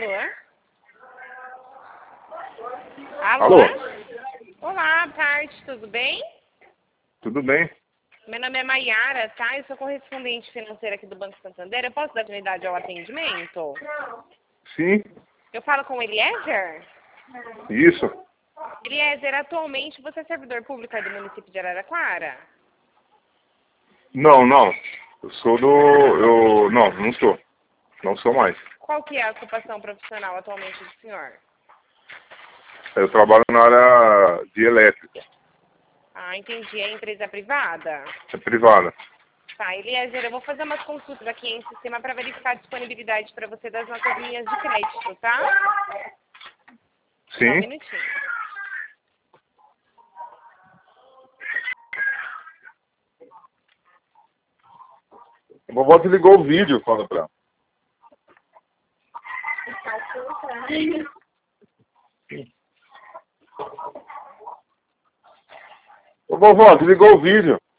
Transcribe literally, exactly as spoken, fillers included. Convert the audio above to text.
Alô? Alô? Alô? Olá, tarde, tudo bem? Tudo bem? Meu nome é Maiara, tá? Eu sou correspondente financeira aqui do Banco Santander. Eu posso dar prioridade ao atendimento? Sim, Eu falo com o Eliezer? isso. Eliezer, atualmente você é servidor público aí do município de Araraquara? Não, não. Eu sou do... Eu... Não, não sou. Não sou mais. Qual que é a ocupação profissional atualmente do senhor? Eu trabalho na área de elétrica. Ah, entendi. É empresa privada? É privada. Tá, Eliezer, eu vou fazer umas consultas aqui em sistema para verificar a disponibilidade para você das nossas linhas de crédito, tá? Só um Sim. minutinho. A vovó desligou o vídeo, fala pra ela. Ô, vovó, desligou o vídeo.